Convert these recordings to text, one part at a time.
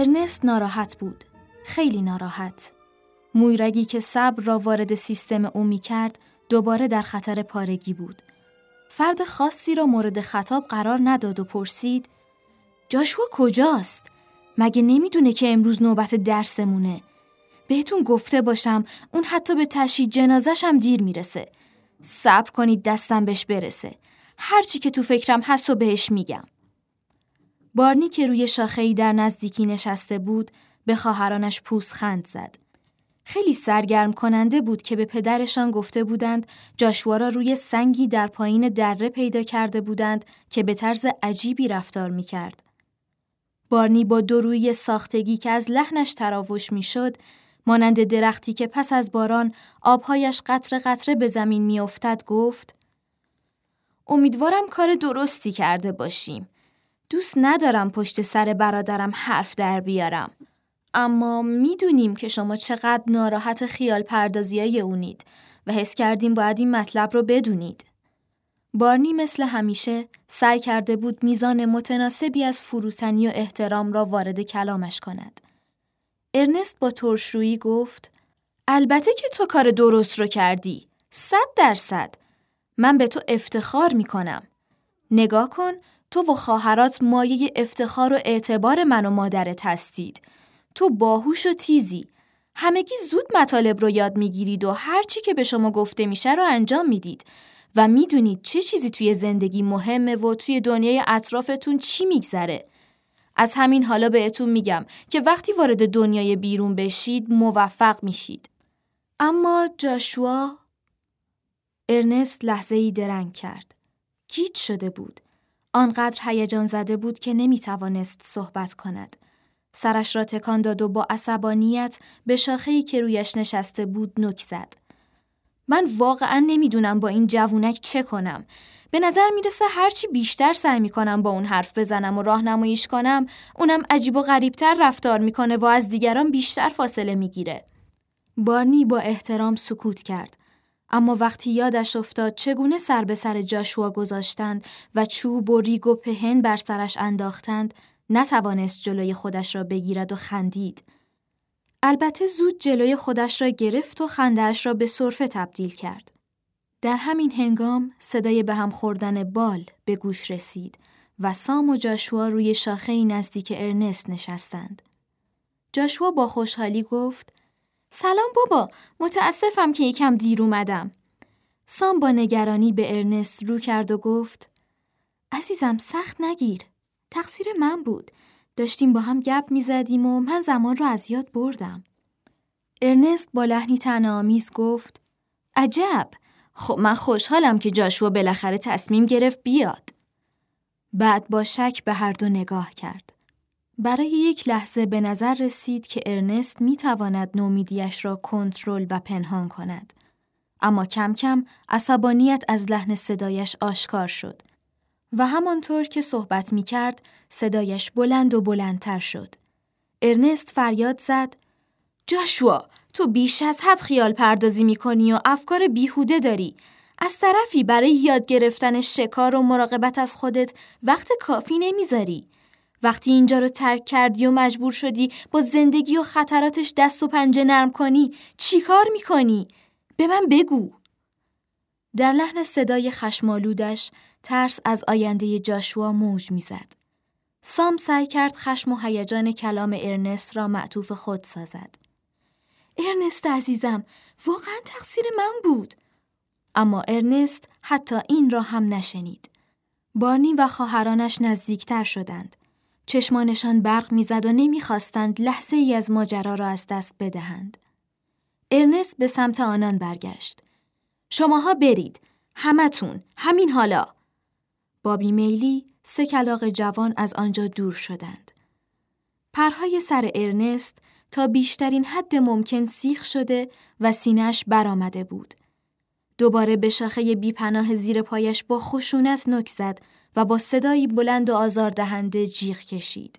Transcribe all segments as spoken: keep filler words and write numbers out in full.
ارنست ناراحت بود. خیلی ناراحت. مویرگی که صبر را وارد سیستم او می کرد دوباره در خطر پارگی بود. فرد خاصی را مورد خطاب قرار نداد و پرسید جاشوا کجاست؟ مگه نمیدونه که امروز نوبت درسمونه؟ بهتون گفته باشم اون حتی به تشییع جنازش هم دیر میرسه. صبر کنید دستم بهش برسه. هرچی که تو فکرم هست و بهش میگم. بارنی که روی شاخه‌ای در نزدیکی نشسته بود به خواهرانش پوزخند زد. خیلی سرگرم کننده بود که به پدرشان گفته بودند جاشوا را روی سنگی در پایین دره پیدا کرده بودند که به طرز عجیبی رفتار میکرد. بارنی با دو روی ساختگی که از لحنش تراوش میشد، مانند درختی که پس از باران آبهایش قطره قطره به زمین میافتد گفت امیدوارم کار درستی کرده باشیم. دوست ندارم پشت سر برادرم حرف در بیارم. اما میدونیم که شما چقدر ناراحت خیال پردازیای اونید و حس کردیم باید این مطلب رو بدونید. بارنی مثل همیشه سعی کرده بود میزان متناسبی از فروتنی و احترام را وارد کلامش کند. ارنست با ترشرویی گفت البته که تو کار درست رو کردی. صد درصد. من به تو افتخار میکنم. نگاه کن، تو و خواهرات مایه افتخار و اعتبار من و مادرت هستید. تو باهوش و تیزی. همگی زود مطالب رو یاد میگیرید و هر چی که به شما گفته میشه رو انجام میدید و میدونید چه چیزی توی زندگی مهمه و توی دنیای اطرافتون چی میگذره. از همین حالا بهتون میگم که وقتی وارد دنیای بیرون بشید موفق میشید. اما جاشوا، ارنست لحظه‌ای درنگ کرد. گیج شده بود. آنقدر هیجان زده بود که نمیتوانست صحبت کند. سرش را تکان داد و با عصبانیت به شاخه‌ای که رویش نشسته بود نوک زد. من واقعا نمیدونم با این جوونک چه کنم. به نظر میرسه هرچی بیشتر سعی میکنم با اون حرف بزنم و راهنماییش کنم، اونم عجیب و غریبتر رفتار میکنه و از دیگران بیشتر فاصله میگیره. بارنی با احترام سکوت کرد. اما وقتی یادش افتاد چگونه سر به سر جاشوا گذاشتند و چوب و ریگ و پهن بر سرش انداختند، نتوانست جلوی خودش را بگیرد و خندید. البته زود جلوی خودش را گرفت و خنده‌اش را به سرفه تبدیل کرد. در همین هنگام صدای به هم خوردن بال به گوش رسید و سام و جاشوا روی شاخه‌ای نزدیک ارنست نشستند. جاشوا با خوشحالی گفت سلام بابا، متاسفم که یکم دیر اومدم. سام با نگرانی به ارنست رو کرد و گفت عزیزم سخت نگیر. تقصیر من بود. داشتیم با هم گپ می زدیم و من زمان رو از یاد بردم. ارنست با لحنی طعنه‌آمیز گفت عجب، خب من خوشحالم که جاشوا بالاخره تصمیم گرفت بیاد. بعد با شک به هر دو نگاه کرد. برای یک لحظه به نظر رسید که ارنست می تواند نومیدیش را کنترل و پنهان کند. اما کم کم عصبانیت از لحن صدایش آشکار شد. و همانطور که صحبت می کرد صدایش بلند و بلندتر شد. ارنست فریاد زد جاشوا، تو بیش از حد خیال پردازی می کنی و افکار بیهوده داری. از طرفی برای یاد گرفتن شکار و مراقبت از خودت وقت کافی نمیذاری. وقتی اینجا رو ترک کردی و مجبور شدی با زندگی و خطراتش دست و پنجه نرم کنی، چی کار می کنی؟ به من بگو. در لحن صدای خشمالودش ترس از آینده جاشوا موج میزد. سام سعی کرد خشم و هیجان کلام ارنست را معطوف خود سازد. ارنست عزیزم، واقعا تقصیر من بود. اما ارنست حتی این را هم نشنید. بارنی و خواهرانش نزدیکتر شدند. چشمانشان برق میزد و نمیخواستند لحظه ای از ماجرا را از دست بدهند. ارنست به سمت آنان برگشت. شماها برید، همتون، همین حالا. با بیمیلی سه کلاغ جوان از آنجا دور شدند. پرهای سر ارنست تا بیشترین حد ممکن سیخ شده و سینه‌اش برآمده بود. دوباره به شاخه بیپناه زیر پایش با خشونت نوک زد و با صدایی بلند و آزاردهنده جیغ کشید.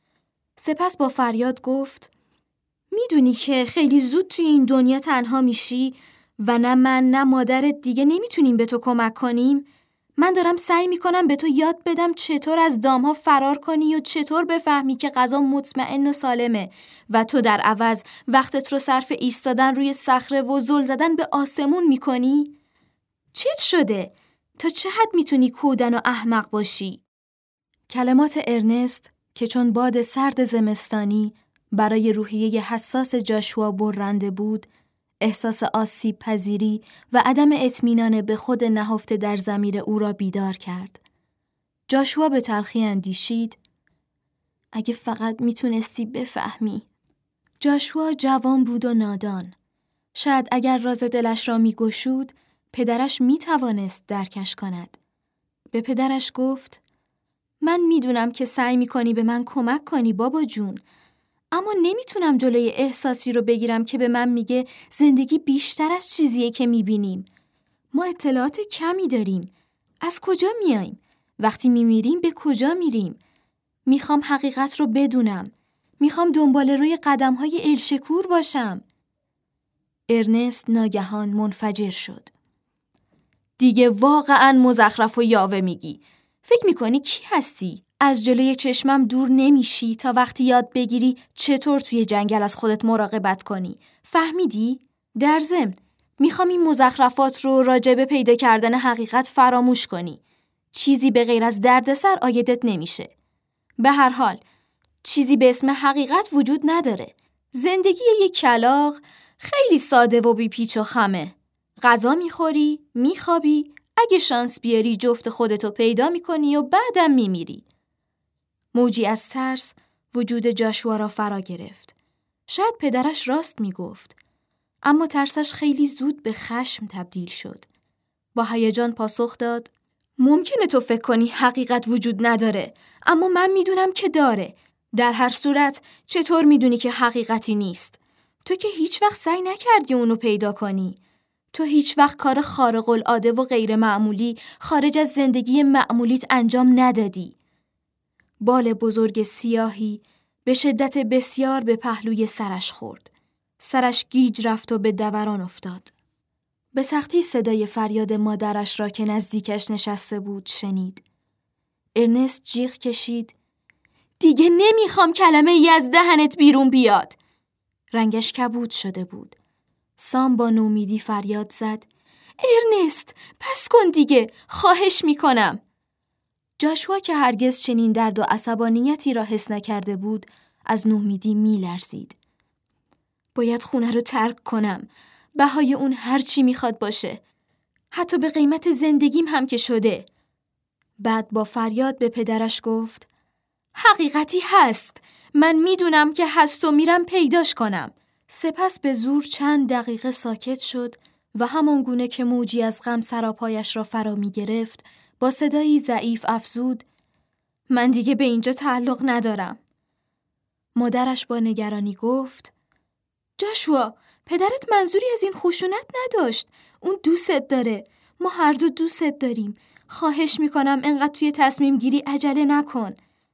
سپس با فریاد گفت میدونی که خیلی زود توی این دنیا تنها میشی و نه من نه مادرت دیگه نمیتونیم به تو کمک کنیم؟ من دارم سعی میکنم به تو یاد بدم چطور از دامها فرار کنی و چطور بفهمی که غذا مطمئن و سالمه و تو در عوض وقتت رو صرف ایستادن روی صخره و زل زدن به آسمون میکنی؟ چت شده؟ تا چه حد میتونی کودن و احمق باشی؟ کلمات ارنست که چون باد سرد زمستانی برای روحیه حساس جاشوا برنده بود، احساس آسیب پذیری و عدم اطمینان به خود نهفته در ضمیر او را بیدار کرد. جاشوا به تلخی اندیشید: اگه فقط میتونستی بفهمی. جاشوا جوان بود و نادان. شاید اگر راز دلش را میگشود، پدرش میتوانست درکش کند. به پدرش گفت: من میدونم که سعی میکنی به من کمک کنی بابا جون، اما نمیتونم جلوی احساسی رو بگیرم که به من میگه زندگی بیشتر از چیزیه که میبینیم. ما اطلاعات کمی داریم. از کجا میاییم؟ وقتی میمیریم به کجا میریم؟ میخوام حقیقت رو بدونم. میخوام دنبال روی قدمهای الشکور باشم. ارنست ناگهان منفجر شد. دیگه واقعاً مزخرف و یاوه میگی. فکر میکنی کی هستی؟ از جلوی چشمم دور نمیشی تا وقتی یاد بگیری چطور توی جنگل از خودت مراقبت کنی. فهمیدی؟ در ضمن میخوام این مزخرفات رو راجع به پیدا کردن حقیقت فراموش کنی. چیزی به غیر از دردسر عایدت نمیشه. به هر حال چیزی به اسم حقیقت وجود نداره. زندگی یک کلاغ خیلی ساده و بی پیچ و خمه. غذا میخوری، میخوابی، اگه شانس بیاری جفت خودتو پیدا میکنی و بعدم میمیری. موجی از ترس وجود جاشوا را فرا گرفت. شاید پدرش راست میگفت، اما ترسش خیلی زود به خشم تبدیل شد. با هیجان پاسخ داد: ممکنه تو فکر کنی حقیقت وجود نداره، اما من میدونم که داره. در هر صورت چطور میدونی که حقیقتی نیست؟ تو که هیچ وقت سعی نکردی اونو پیدا کنی. تو هیچ وقت کار خارق العاده و غیر معمولی خارج از زندگی معمولیت انجام ندادی. بال بزرگ سیاهی به شدت بسیار به پهلوی سرش خورد. سرش گیج رفت و به دوران افتاد. به سختی صدای فریاد مادرش را که نزدیکش نشسته بود شنید. ارنست جیغ کشید: دیگه نمیخوام کلمه ای از دهنت بیرون بیاد. رنگش کبود شده بود. سام با نومیدی فریاد زد: ارنست، پس کن دیگه، خواهش میکنم. جاشوا که هرگز چنین درد و عصبانیتی را حس نکرده بود، از نومیدی میلرزید. باید خونه رو ترک کنم. بهای اون هر چی میخواد باشه. حتی به قیمت زندگیم هم که شده. بعد با فریاد به پدرش گفت: حقیقتی هست. من میدونم که هست و میرم پیداش کنم. سپس به زور چند دقیقه ساکت شد و همان گونه که موجی از غم سراپایش را فرا می گرفت با صدایی ضعیف افزود: من دیگه به اینجا تعلق ندارم. مادرش با نگرانی گفت: جاشوا، پدرت منظوری از این خشونت نداشت. اون دوستت داره. ما هر دو دوستت داریم. خواهش میکنم انقدر توی تصمیم گیری عجله نکن.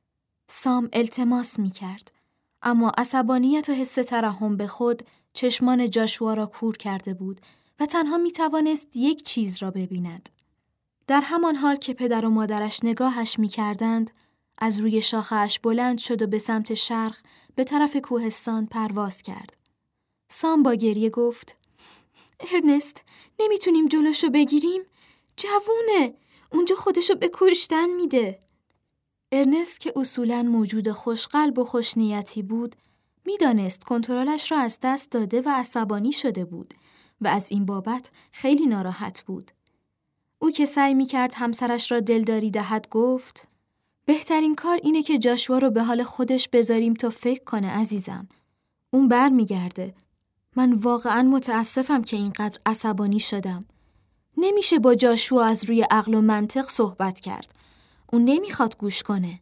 سام التماس میکرد، اما عصبانیت و حس ترحم به خود چشمان جاشوا را کور کرده بود و تنها میتوانست یک چیز را ببیند. در همان حال که پدر و مادرش نگاهش میکردند، از روی شاخه‌اش بلند شد و به سمت شرق به طرف کوهستان پرواز کرد. سام با گریه گفت: ارنست، نمیتونیم جلوشو بگیریم؟ جوونه، اونجا خودشو به کشتن میده. ارنست که اصولاً موجود خوشقلب و خوشنیتی بود، میدانست کنترلش را از دست داده و عصبانی شده بود و از این بابت خیلی ناراحت بود. او که سعی میکرد همسرش را دلداری دهد گفت: بهترین کار اینه که جاشوا رو به حال خودش بذاریم تا فکر کنه عزیزم. اون بر میگرده. من واقعاً متاسفم که اینقدر عصبانی شدم. نمیشه با جاشوا از روی عقل و منطق صحبت کرد. اون نمیخواد گوش کنه.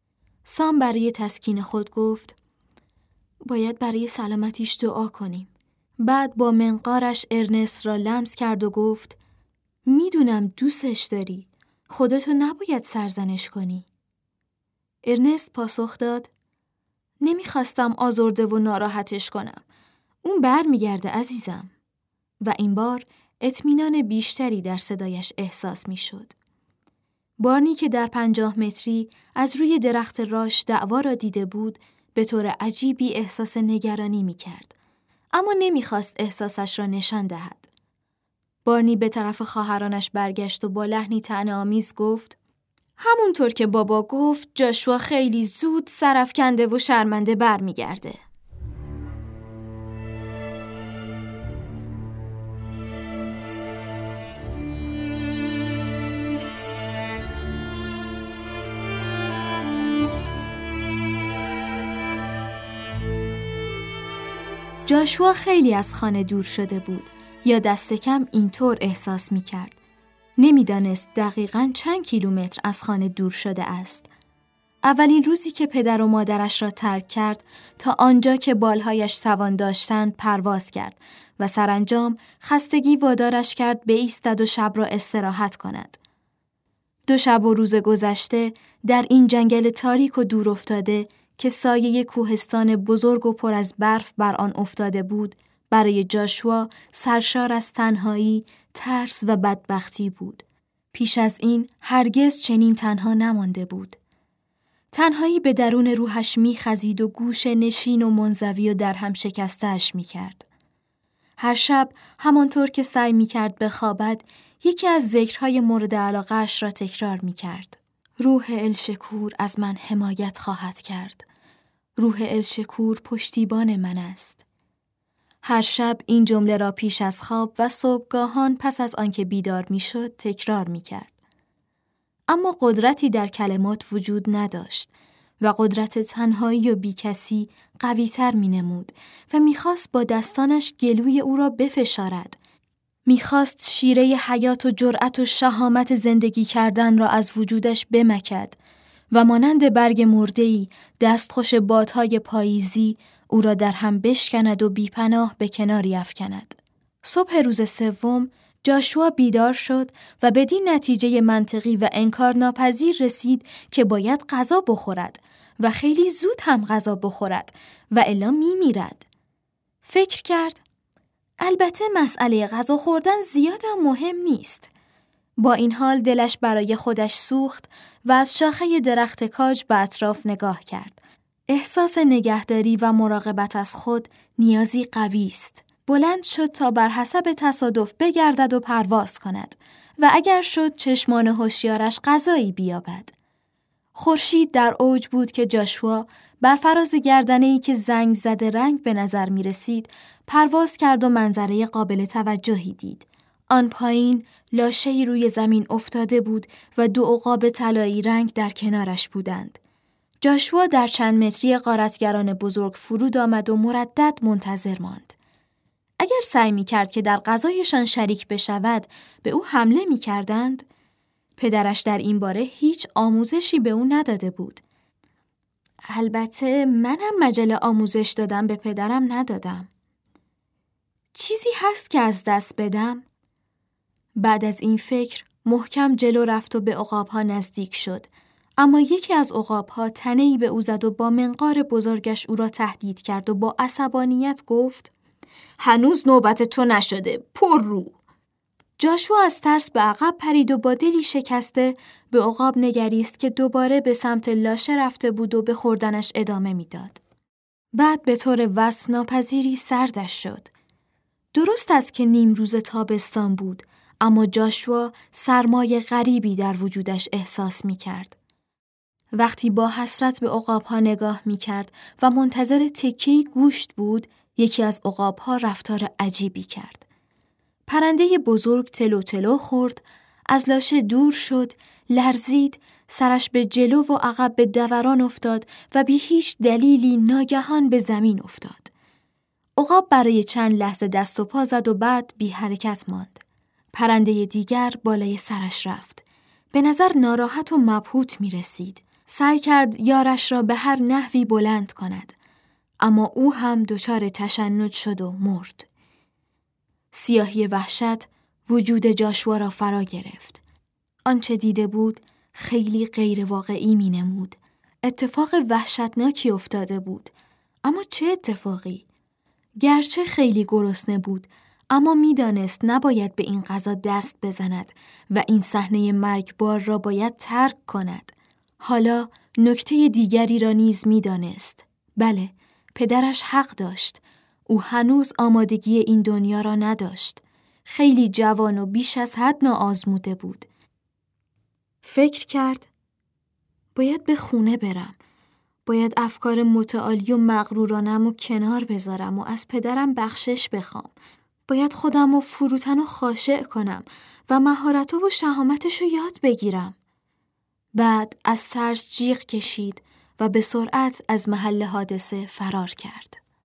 سام برای تسکین خود گفت: باید برای سلامتیش دعا کنیم. بعد با منقارش ارنست را لمس کرد و گفت: میدونم دوستش داری. خودتو نباید سرزنش کنی. ارنست پاسخ داد: نمیخواستم آزرده و ناراحتش کنم. اون بر میگرده عزیزم. و این بار اطمینان بیشتری در صدایش احساس میشد. بارنی که در پنجاه متری از روی درخت راش دعوا را دیده بود، به طور عجیبی احساس نگرانی می کرد. اما نمی خواست احساسش را نشان دهد. بارنی به طرف خواهرانش برگشت و با لحنی طعنه‌آمیز گفت: همونطور که بابا گفت، جاشوا خیلی زود سرافکنده و شرمنده برمیگرده. جاشوا خیلی از خانه دور شده بود، یا دست کم اینطور احساس می کرد. نمی دانست دقیقاً چند کیلومتر از خانه دور شده است. اولین روزی که پدر و مادرش را ترک کرد، تا آنجا که بالهایش توان داشتند پرواز کرد و سرانجام خستگی وادارش کرد بایستد و شب را استراحت کند. دو شب و روز گذشته در این جنگل تاریک و دور افتاده که سایه کوهستان بزرگ و پر از برف بر آن افتاده بود، برای جاشوا سرشار از تنهایی، ترس و بدبختی بود. پیش از این هرگز چنین تنها نمانده بود. تنهایی به درون روحش می‌خزید و گوشه نشین و منزوی و در هم شکسته‌اش می‌کرد. هر شب همانطور که سعی می‌کرد بخوابد، یکی از ذکرهای مورد علاقه‌اش را تکرار می‌کرد. روح الشکور از من حمایت خواهد کرد. روح الشکور پشتیبان من است. هر شب این جمله را پیش از خواب و صبحگاهان پس از آنکه بیدار می‌شد تکرار می‌کرد. اما قدرتی در کلمات وجود نداشت و قدرت تنهایی و بیکسی قوی‌تر می‌نمود و می‌خواست با دستانش گلوی او را بفشارد. می‌خواست شیره حیات و جرأت و شهامت زندگی کردن را از وجودش بمکد و مانند برگ مرده‌ای دستخوش بادهای پاییزی او را در هم بشکند و بیپناه به کناری افکند. صبح روز سوم جاشوا بیدار شد و بدین نتیجه منطقی و انکار ناپذیر رسید که باید غذا بخورد و خیلی زود هم غذا بخورد و الا میمیرد. فکر کرد البته مسئله غذا خوردن زیادم مهم نیست. با این حال دلش برای خودش سوخت و از شاخه درخت کاج به اطراف نگاه کرد. احساس نگهداری و مراقبت از خود نیازی قوی است. بلند شد تا بر حسب تصادف بگردد و پرواز کند و اگر شد چشمان هوشیارش غذایی بیابد. خورشید در اوج بود که جاشوا بر فراز گردنه‌ای که زنگ زده رنگ به نظر می رسید پرواز کرد و منظره قابل توجهی دید. آن پایین لاشه‌ای روی زمین افتاده بود و دو عقاب طلایی رنگ در کنارش بودند. جاشوا در چند متری غارتگران بزرگ فرود آمد و مردد منتظر ماند. اگر سعی می کرد که در غذایشان شریک بشود، به او حمله می کردند. پدرش در این باره هیچ آموزشی به او نداده بود. البته منم مجله آموزش دادم به پدرم ندادم. چیزی هست که از دست بدم؟ بعد از این فکر محکم جلو رفت و به عقاب‌ها نزدیک شد. اما یکی از عقاب‌ها تنه‌ای به او زد و با منقار بزرگش او را تهدید کرد و با عصبانیت گفت: هنوز نوبت تو نشده، پر رو. جاشوا از ترس به عقب پرید و با دلی شکسته به عقاب نگریست که دوباره به سمت لاشه رفته بود و به خوردنش ادامه میداد. بعد به طور وصف ناپذیری سردش شد. درست است که نیم روز تابستان بود، اما جاشوا سرمای غریبی در وجودش احساس می کرد. وقتی با حسرت به عقاب‌ها نگاه می کرد و منتظر تکه‌ای گوشت بود، یکی از عقاب‌ها رفتار عجیبی کرد. پرنده بزرگ تلو تلو خورد، از لاشه دور شد، لرزید، سرش به جلو و عقب به دوران افتاد و بی هیچ دلیلی ناگهان به زمین افتاد. عقاب برای چند لحظه دست و پا زد و بعد بی حرکت ماند. پرنده دیگر بالای سرش رفت. به نظر ناراحت و مبهوت می رسید. سعی کرد یارش را به هر نحوی بلند کند. اما او هم دچار تشنج شد و مرد. سیاهی وحشت وجود جاشوا را فرا گرفت. آنچه دیده بود خیلی غیر واقعی می نمود. اتفاق وحشتناکی افتاده بود. اما چه اتفاقی؟ گرچه خیلی گرسنه بود، اما میدانست نباید به این قضا دست بزند و این صحنه مرگبار را باید ترک کند. حالا نکته دیگری را نیز میدانست. بله، پدرش حق داشت. او هنوز آمادگی این دنیا را نداشت. خیلی جوان و بیش از حد ناآزموده بود. فکر کرد باید به خونه برم. باید افکار متعالی و مغرورانم و کنار بذارم و از پدرم بخشش بخوام. باید خودم رو فروتن و خاشع کنم و مهارت‌ها و شهامتش رو یاد بگیرم. بعد از ترس جیغ کشید و به سرعت از محل حادثه فرار کرد.